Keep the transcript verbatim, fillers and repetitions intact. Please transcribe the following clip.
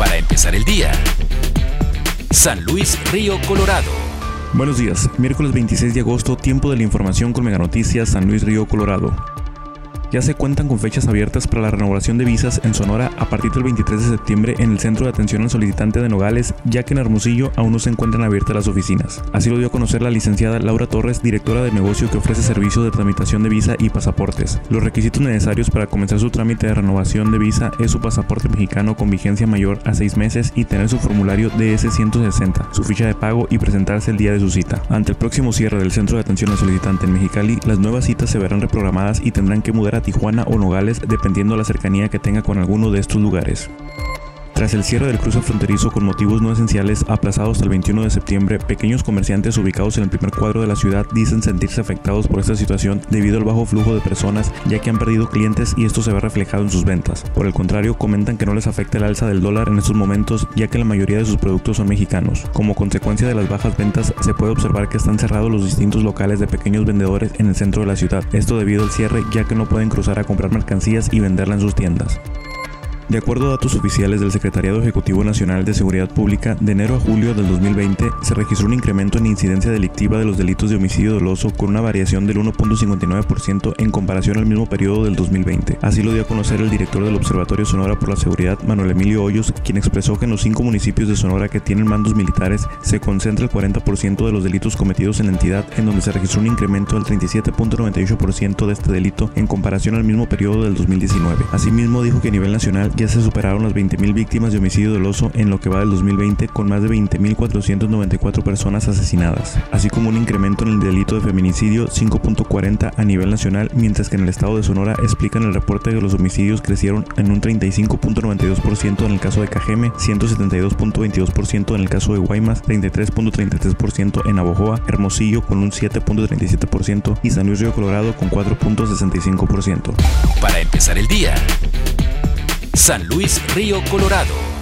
Para empezar el día. San Luis Río Colorado. Buenos días, miércoles veintiséis de agosto, tiempo de la información con Mega Noticias San Luis Río Colorado. Ya se cuentan con fechas abiertas para la renovación de visas en Sonora a partir del veintitrés de septiembre en el Centro de Atención al Solicitante de Nogales, ya que en Hermosillo aún no se encuentran abiertas las oficinas. Así lo dio a conocer la licenciada Laura Torres, directora del negocio que ofrece servicios de tramitación de visa y pasaportes. Los requisitos necesarios para comenzar su trámite de renovación de visa es su pasaporte mexicano con vigencia mayor a seis meses y tener su formulario D S ciento sesenta, su ficha de pago y presentarse el día de su cita. Ante el próximo cierre del Centro de Atención al Solicitante en Mexicali, las nuevas citas se verán reprogramadas y tendrán que mudar a Tijuana o Nogales dependiendo de la cercanía que tenga con alguno de estos lugares. Tras el cierre del cruce fronterizo con motivos no esenciales aplazado hasta el veintiuno de septiembre, pequeños comerciantes ubicados en el primer cuadro de la ciudad dicen sentirse afectados por esta situación debido al bajo flujo de personas, ya que han perdido clientes y esto se ve reflejado en sus ventas. Por el contrario, comentan que no les afecta el alza del dólar en estos momentos, ya que la mayoría de sus productos son mexicanos. Como consecuencia de las bajas ventas, se puede observar que están cerrados los distintos locales de pequeños vendedores en el centro de la ciudad. Esto debido al cierre, ya que no pueden cruzar a comprar mercancías y venderla en sus tiendas. De acuerdo a datos oficiales del Secretariado Ejecutivo Nacional de Seguridad Pública, de enero a julio del dos mil veinte se registró un incremento en incidencia delictiva de los delitos de homicidio doloso con una variación del uno punto cincuenta y nueve por ciento en comparación al mismo periodo del dos mil veinte. Así lo dio a conocer el director del Observatorio Sonora por la Seguridad, Manuel Emilio Hoyos, quien expresó que en los cinco municipios de Sonora que tienen mandos militares se concentra el cuarenta por ciento de los delitos cometidos en la entidad, en donde se registró un incremento del treinta y siete punto noventa y ocho por ciento de este delito en comparación al mismo periodo del dos mil diecinueve. Asimismo, dijo que a nivel nacional ya se superaron las veinte mil víctimas de homicidio doloso en lo que va del dos mil veinte, con más de veinte mil cuatrocientas noventa y cuatro personas asesinadas, así como un incremento en el delito de feminicidio cinco punto cuarenta a nivel nacional, mientras que en el estado de Sonora explican el reporte que los homicidios crecieron en un treinta y cinco punto noventa y dos por ciento en el caso de Cajeme, ciento setenta y dos punto veintidós por ciento en el caso de Guaymas, treinta y tres punto treinta y tres por ciento en Navojoa, Hermosillo con un siete punto treinta y siete por ciento y San Luis Río Colorado con cuatro punto sesenta y cinco por ciento. Para empezar el día. San Luis Río Colorado.